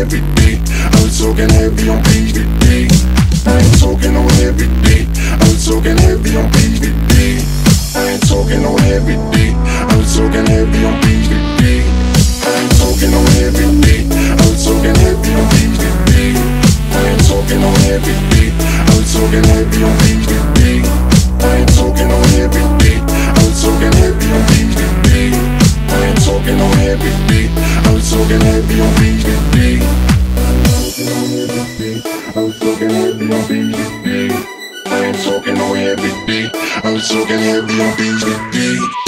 every day. I was talking heavy on page today. I ain't talking on every day. I was talking heavy on page today. I ain't talking on every day. I was talking heavy on page today. I ain't talking on every day. I was talking heavy on page today. I ain't talking on every day. I was talking heavy on page today. I ain't talking on every day. I was talking heavy on page today. I ain't talking on every day. I was talking heavy on page today. I was talking heavy on page today. I ain't talking on every day. I was talking heavy on page today.